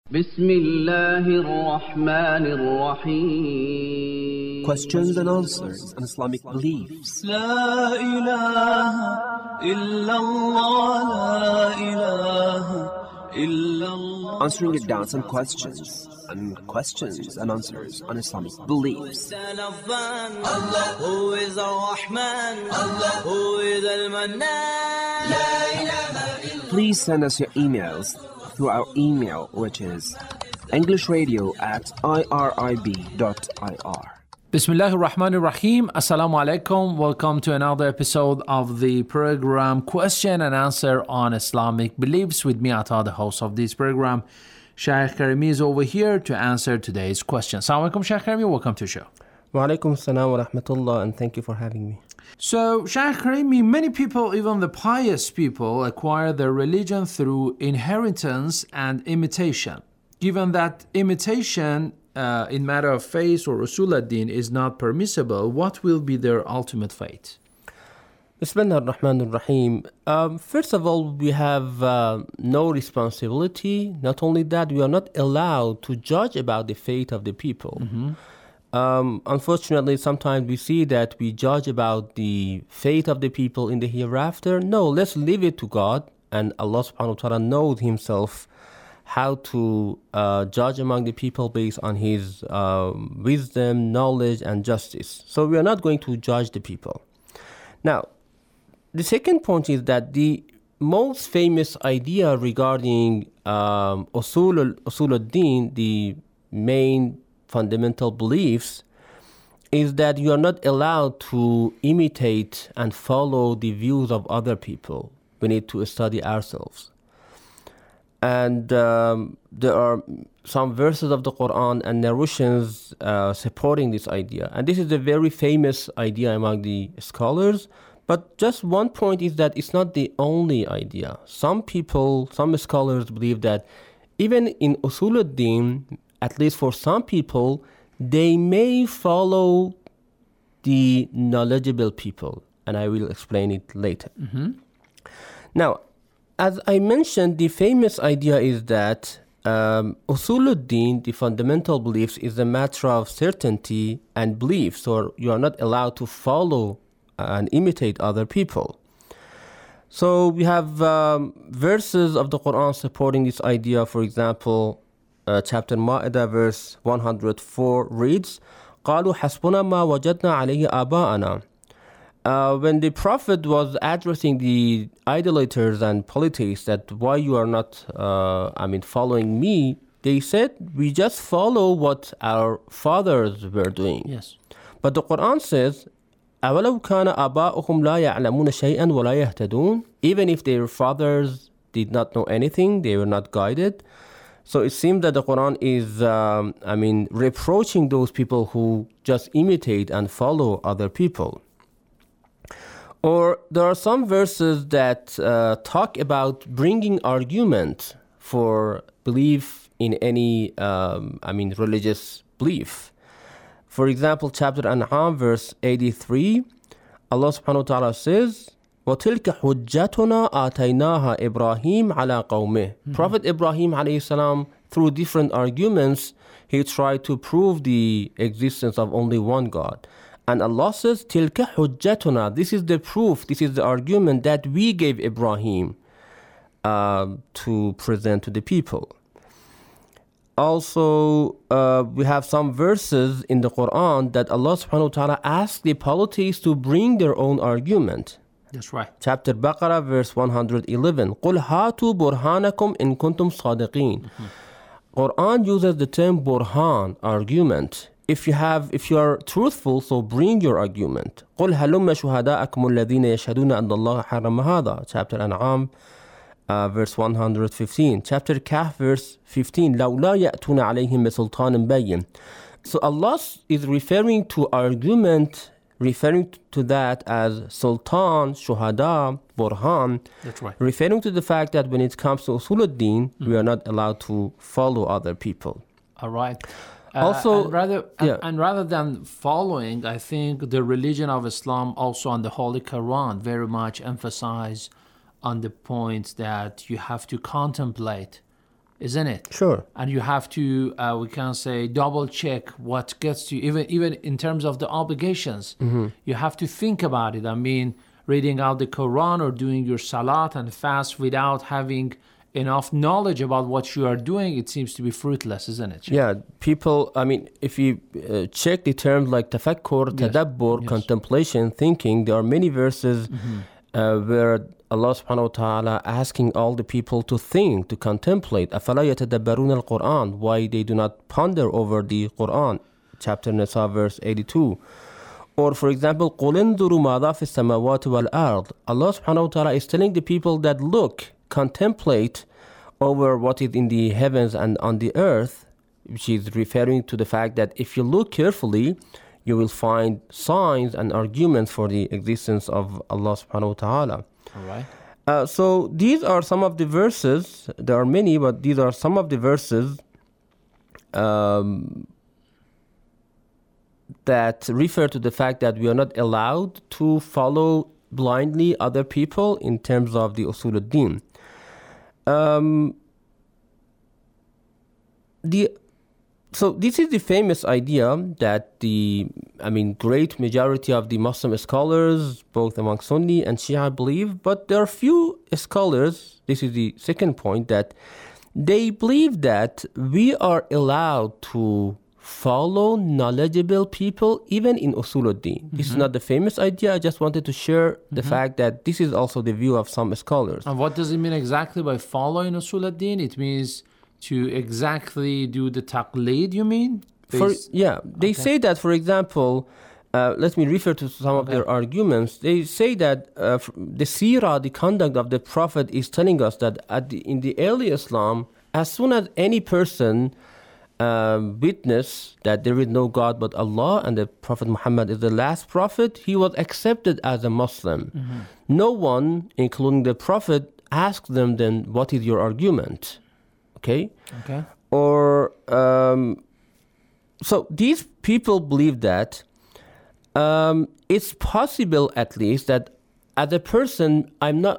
بسم الله الرحمن الرحيم. Questions and answers on Islamic beliefs. لا إله إلا الله لا إله إلا الله. Answering your doubts and questions and answers on Islamic beliefs. Allah who is Ar-Rahman, Allah who is Al-Mannan. لا إله إلا. Please send us your emails through our email, which is englishradio@irib.ir. Bismillahir Rahmanir Rahim. Assalamu alaikum. Welcome to another episode of the program Question and Answer on Islamic Beliefs with me, Ata, the host of this program. Shaykh Karimi is over here to answer today's question. Assalamu alaikum, Shaykh Karimi. Welcome to the show. Wa alaikum assalam wa rahmatullah, and thank you for having me. So, Shaykh Karimi, many people, even the pious people, acquire their religion through inheritance and imitation. Given that imitation in matter of faith or Usul ad-Din is not permissible, what will be their ultimate fate? Bismillah ar-Rahman ar-Rahim. First of all, we have no responsibility. Not only that, we are not allowed to judge about the fate of the people. Unfortunately, sometimes we see that we judge about the fate of the people in the hereafter. No, let's leave it to God, and Allah subhanahu wa ta'ala knows himself how to judge among the people based on his wisdom, knowledge, and justice. So we are not going to judge the people. Now, the second point is that the most famous idea regarding Usul ad-Din, the main fundamental beliefs, is that you are not allowed to imitate and follow the views of other people. We need to study ourselves. And there are some verses of the Quran and narrations supporting this idea. And this is a very famous idea among the scholars. But just one point is that it's not the only idea. Some scholars believe that even in Usul ad-Din, at least for some people, they may follow the knowledgeable people. And I will explain it later. Now, as I mentioned, the famous idea is that Usul ad-Din, the fundamental beliefs, is a matter of certainty and belief. So you are not allowed to follow and imitate other people. So we have verses of the Quran supporting this idea. For example, chapter Ma'idah, verse 104 reads, قَالُوا حَسْبُنَا مَا وَجَدْنَا عَلَيْهِ آبَاءَنَا. When the Prophet was addressing the idolaters and polytheists that why you are not following me, they said, we just follow what our fathers were doing. Yes. But the Quran says, أَوَلَوْ كَانَ آبَاؤُهُمْ لَا يَعْلَمُونَ شَيْئًا وَلَا يَهْتَدُونَ. Even if their fathers did not know anything, they were not guided. So it seems that the Quran is, reproaching those people who just imitate and follow other people. Or there are some verses that talk about bringing argument for belief in any, religious belief. For example, chapter An'am, verse 83, Allah subhanahu wa ta'ala says, وَتِلْكَ حُجَّتُنَا آتَيْنَاهَا إِبْرَاهِيمَ عَلَىٰ قَوْمِهِ. Prophet Ibrahim alayhi salam, through different arguments, he tried to prove the existence of only one God. And Allah says, تِلْكَ حُجَّتُنَا. This is the proof, this is the argument that we gave Ibrahim to present to the people. Also, we have some verses in the Quran that Allah subhanahu wa ta'ala asked the polytheists to bring their own argument. That's right. Chapter Baqarah, verse 111. قُلْ هَاتُوا بُرْهَانَكُمْ إِن كُنْتُمْ صَادِقِينَ. Quran uses the term burhan, argument. If you are truthful, so bring your argument. قُلْ هَلُمَّ شُهَدَاءَكُمُ الَّذِينَ يَشْهَدُونَ أَنَّ اللَّهَ حَرَّمَ هَذَا. Chapter An'am, verse 115. Chapter Kahf, verse 15. لَوْلَا يَأْتُونَ عَلَيْهِمْ بِسُلْطَانٍ بَيِّنٍ. So Allah is referring to argument, referring to that as sultan, shuhada, burhan. That's right. Referring to the fact that when it comes to Usul ad-Din, we are not allowed to follow other people. All right. Also, and rather than following, I think the religion of Islam also on the Holy Quran very much emphasize on the point that you have to contemplate isn't it? Sure. And you have to, we can say, double check what gets to you, even in terms of the obligations. You have to think about it. I mean, reading out the Quran or doing your salat and fast without having enough knowledge about what you are doing, it seems to be fruitless, isn't it? Yeah, people, I mean, if you check the terms like tafakkur, tadabbur, contemplation, thinking, there are many verses where Allah subhanahu wa ta'ala asking all the people to think, to contemplate. أَفَلَا يَتَدَبَّرُونَ الْقُرْآنِ, why they do not ponder over the Quran. Chapter Nisa, verse 82. Or for example, قُلْ انظُرُوا مَاذَا فِي السَّمَاوَاتِ وَالْأَرْضِ. Allah subhanahu wa ta'ala is telling the people that look, contemplate over what is in the heavens and on the earth, which is referring to the fact that if you look carefully, you will find signs and arguments for the existence of Allah subhanahu wa ta'ala. All right. So these are some of the verses. There are many, but these are some of the verses that refer to the fact that we are not allowed to follow blindly other people in terms of the usul ad-din. So this is the famous idea that great majority of the Muslim scholars, both among Sunni and Shia, believe, but there are few scholars, this is the second point, that they believe that we are allowed to follow knowledgeable people even in usul ad-din. This is not the famous idea. I just wanted to share the fact that this is also the view of some scholars. And what does it mean exactly by following usul ad-din? It means to exactly do the taqleed, you mean? They say that, for example, let me refer to some of their arguments. They say that the seerah, the conduct of the Prophet, is telling us that in the early Islam, as soon as any person witness that there is no God but Allah and the Prophet Muhammad is the last prophet, he was accepted as a Muslim. No one, including the Prophet, asked them then, what is your argument? Okay. Or so these people believe that it's possible, at least, that as a person, I'm not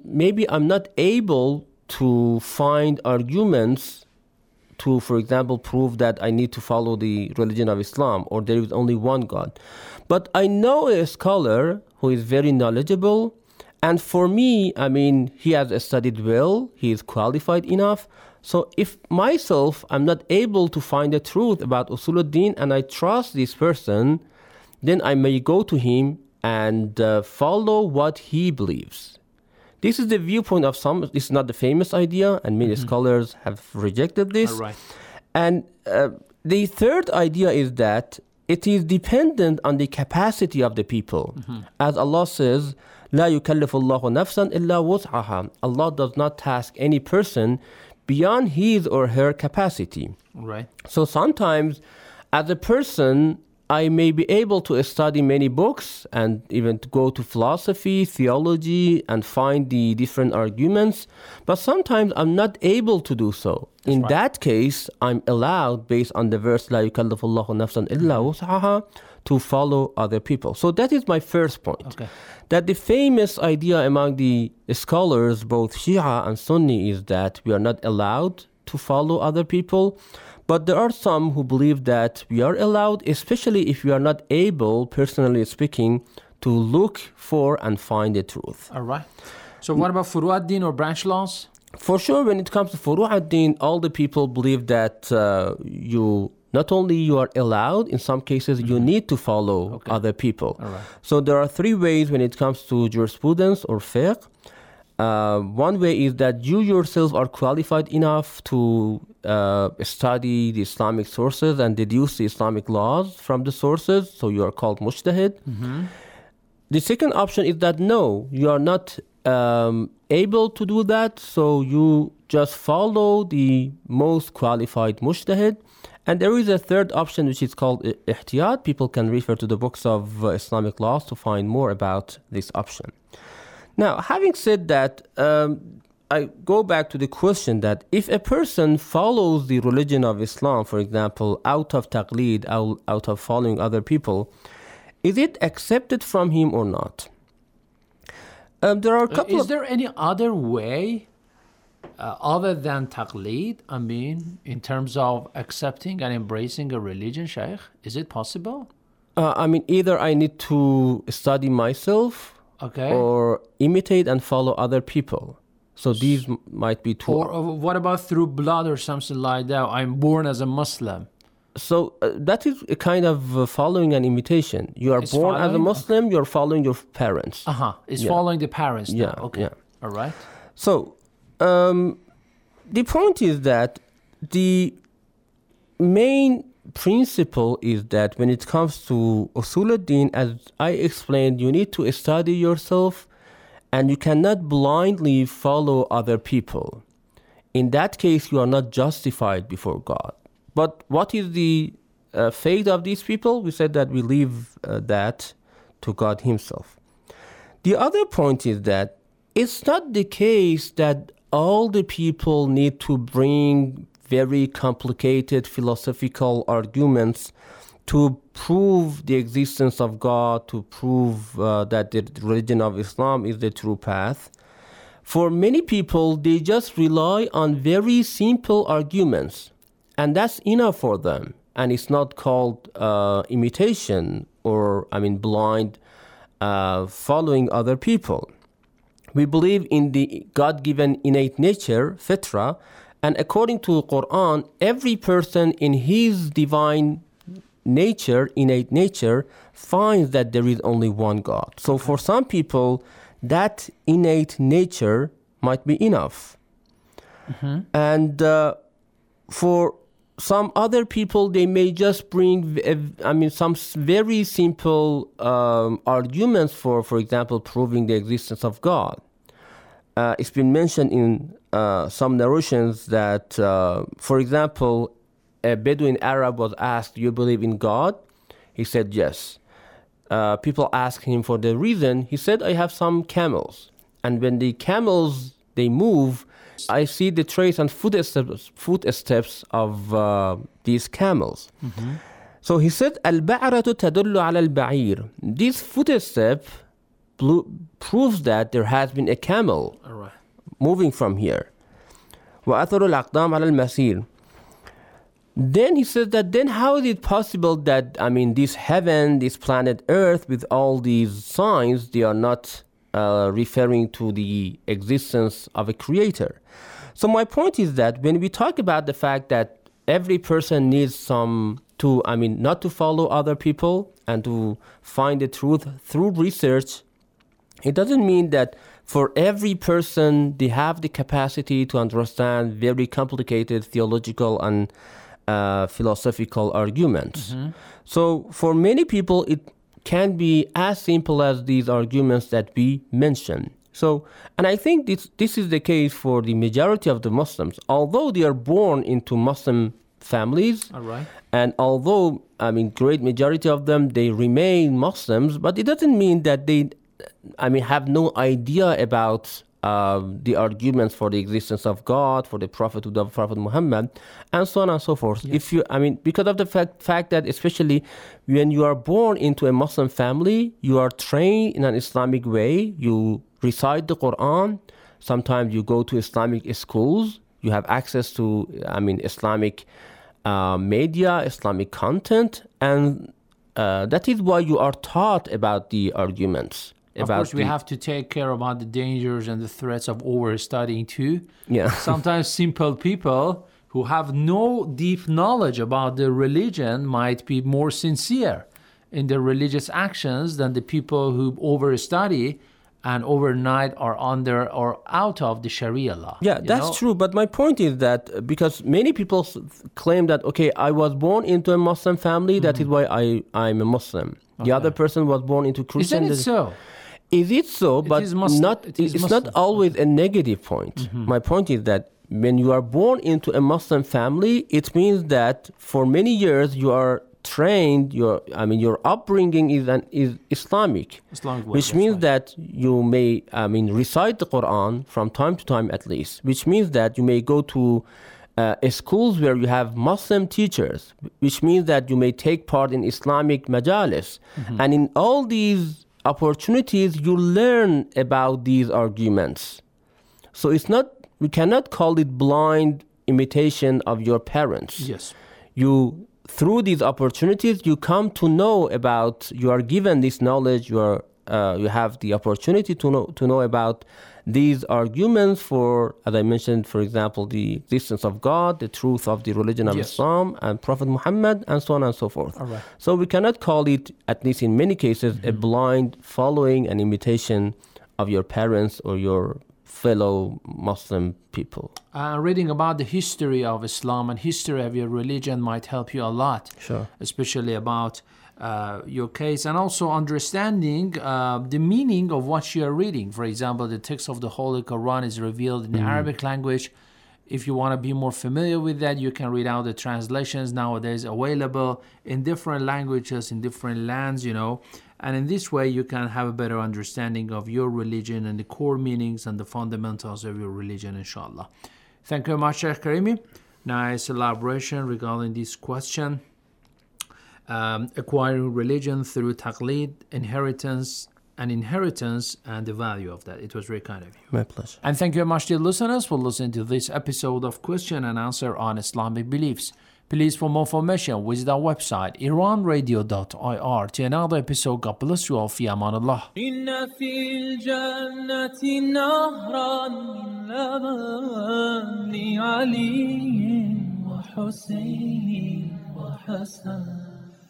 able to find arguments to, for example, prove that I need to follow the religion of Islam or there is only one God. But I know a scholar who is very knowledgeable, and for me, he has studied well, he is qualified enough. So if myself, I'm not able to find the truth about usul ad-din and I trust this person, then I may go to him and follow what he believes. This is the viewpoint of some. This is not the famous idea, and many scholars have rejected this. All right. And the third idea is that it is dependent on the capacity of the people. As Allah says, لا يكلف الله نفسا إلا وسعها. Allah does not task any person beyond his or her capacity. Right. So sometimes, as a person, I may be able to study many books and even to go to philosophy, theology, and find the different arguments, but sometimes I'm not able to do so. In that case, I'm allowed, based on the verse, لا يكلف الله نفسا إلا وسعها, to follow other people. So that is my first point. Okay. That the famous idea among the scholars, both Shia and Sunni, is that we are not allowed to follow other people. But there are some who believe that we are allowed, especially if we are not able, personally speaking, to look for and find the truth. All right. So what about furu' ad-din or branch laws? For sure, when it comes to furu' ad-din, all the people believe that not only you are allowed, in some cases you need to follow other people. All right. So there are three ways when it comes to jurisprudence or fiqh. One way is that you yourself are qualified enough to study the Islamic sources and deduce the Islamic laws from the sources, so you are called mujtahid. The second option is that no, you are not able to do that, so you just follow the most qualified mujtahid. And there is a third option which is called ihtiyat. People can refer to the books of Islamic laws to find more about this option. Now, having said that, I go back to the question that if a person follows the religion of Islam, for example, out of taqleed, out of following other people, is it accepted from him or not? There are a couple Is there any other way other than taqleed? I mean, in terms of accepting and embracing a religion, Shaykh, is it possible? I mean, either I need to study myself Okay. or imitate and follow other people. So these might be two. Or what about through blood or something like that? I'm born as a Muslim. So that is a kind of following an imitation. You are It's born as a following? Muslim, you're following your parents. It's Yeah. following the parents now. Yeah, Okay. yeah. All right. So the point is that the main principle is that when it comes to Usul al-Din, as I explained, you need to study yourself and you cannot blindly follow other people. In that case, you are not justified before God. But what is the fate of these people? We said that we leave that to God Himself. The other point is that it's not the case that all the people need to bring very complicated philosophical arguments to prove the existence of God, to prove that the religion of Islam is the true path. For many people, they just rely on very simple arguments, and that's enough for them. And it's not called imitation or, blind following other people. We believe in the God-given innate nature, fitra, and according to the Quran, every person in his divine nature, innate nature, finds that there is only one God. So for some people, that innate nature might be enough. And for some other people, they may just bring, some very simple arguments for example, proving the existence of God. It's been mentioned in some narrations that, for example, a Bedouin Arab was asked, "Do you believe in God?" He said, "Yes." People asked him for the reason. He said, "I have some camels. And when the camels, they move, I see the trace and footsteps of these camels." So he said, "Al-ba'ratu tadullu ala al-ba'ir." This footstep proves that there has been a camel moving from here. وَأَثَرُ الْأَقْدَامِ عَلَى الْمَسِيرِ. Then he says that then how is it possible that, this heaven, this planet Earth with all these signs, they are not referring to the existence of a creator? So my point is that when we talk about the fact that every person needs not to follow other people and to find the truth through research, it doesn't mean that for every person they have the capacity to understand very complicated theological and philosophical arguments. So for many people, it can be as simple as these arguments that we mentioned. So, and I think this is the case for the majority of the Muslims. Although they are born into Muslim families, and although, great majority of them, they remain Muslims, but it doesn't mean that they, have no idea about the arguments for the existence of God, for the Prophet Muhammad, and so on and so forth. Yes. If you, because of the fact that especially when you are born into a Muslim family, you are trained in an Islamic way. You recite the Quran. Sometimes you go to Islamic schools. You have access to, Islamic media, Islamic content, and that is why you are taught about the arguments. Of course, we have to take care about the dangers and the threats of overstudying too. Yeah. Sometimes simple people who have no deep knowledge about the religion might be more sincere in their religious actions than the people who overstudy and overnight are under or out of the Sharia law. Yeah, that's true. But my point is that because many people claim that, okay, I was born into a Muslim family, that is why I'm a Muslim. Okay. The other person was born into Christian. Isn't it so? Is it so? But it's not always a negative point. My point is that when you are born into a Muslim family, it means that for many years you are trained. Your upbringing is Islamic, which means that you may recite the Quran from time to time at least. Which means that you may go to schools where you have Muslim teachers, which means that you may take part in Islamic majalis, and in all these opportunities you learn about these arguments. So it's not we cannot call it blind imitation of your parents. Yes. You, through these opportunities, you come to know about, you are given this knowledge, you have the opportunity to know about these arguments for, as I mentioned, for example, the existence of God, the truth of the religion of Islam and Prophet Muhammad, and so on and so forth. All right. So we cannot call it, at least in many cases, a blind following and imitation of your parents or your fellow Muslim people. Reading about the history of Islam and history of your religion might help you a lot. Sure. Especially about your case, and also understanding the meaning of what you are reading. For example, the text of the Holy Quran is revealed in the Arabic language. If you want to be more familiar with that, you can read out the translations nowadays available in different languages, in different lands, and in this way you can have a better understanding of your religion and the core meanings and the fundamentals of your religion, inshallah. Thank you very much, Sheikh Karimi. Nice elaboration regarding this question. Acquiring religion through taqlid, inheritance, and the value of that. It was very kind of you. My pleasure. And thank you very much, dear listeners, for listening to this episode of Question and Answer on Islamic Beliefs. Please, for more information, visit our website, iranradio.ir. To another episode, God bless you all. Fi aman Allah. إن في الجنة نهرا من لبن لعلي وحسين وحسن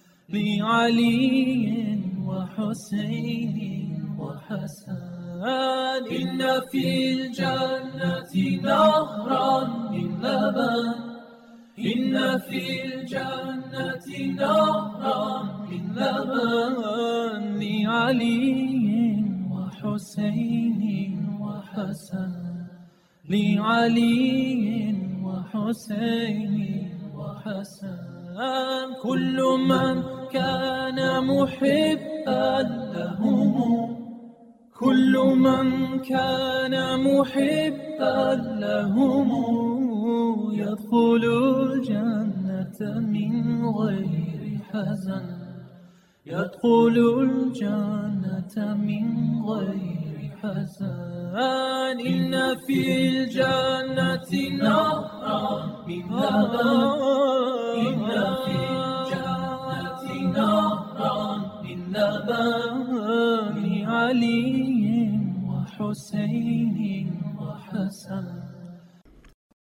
لعلي وحسين وحسن إن في الجنة نهرا من لبن إن في الجنة نهرا من لبن لعلي وحسين وحسن لعلي وحسين وحسن كل من كان محبا لهم كل من كان محبا لهم يدخل الجنة من غير حزن يدخل الجنة من غير حزن إن في الجنة نهرا من لبن إن في الجنة نهرا من لبن لعلي وحسين وحسن